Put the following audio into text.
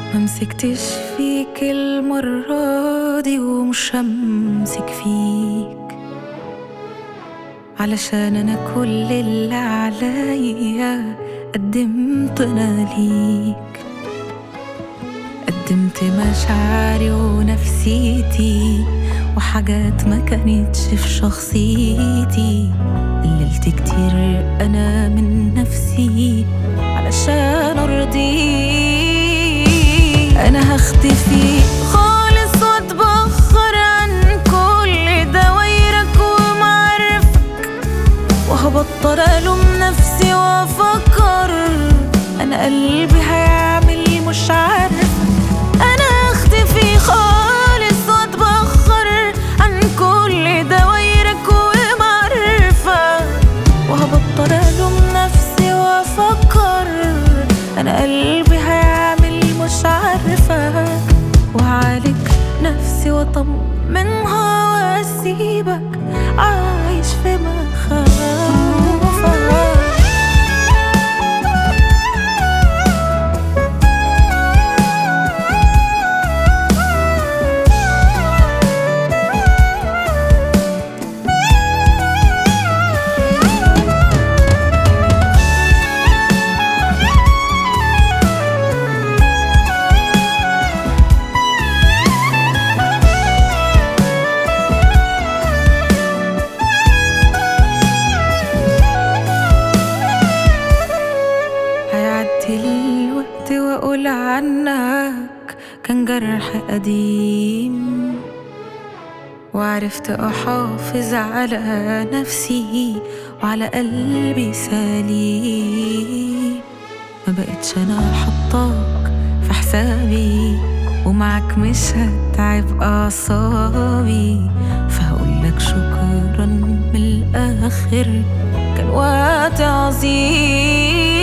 ما مسكتش فيك المرة دي ومش همسك فيك، علشان أنا كل اللي عليا قدمت أنا ليك. قدمت مشاعري ونفسيتي وحاجات ما كانتش في شخصيتي. قللت كتير أنا من نفسي علشان أرضيك. أنا هختفي خالص وأتبخر عن كل دوايرك ومعارفك، وهبطل ألوم نفسي وأفكر أنا قلبي هيعمل مش عارف. أنا هختفي خالص وأتبخر عن كل دوايرك ومعارفك، وهبطل ألوم نفسي وأفكر أنا قلبي هيعمل مش عارفة. وهعالج نفسي وأطمنها وأسيبك عايش في مخاوفك. الوقت وأقول عنك كان جرح قديم، وعرفت أحافظ على نفسي وعلى قلبي سليم. ما بقتش أنا حطاك في حسابي، ومعك مش هتعب أعصابي. فهقولك شكرا من الآخر، كان وقت عظيم.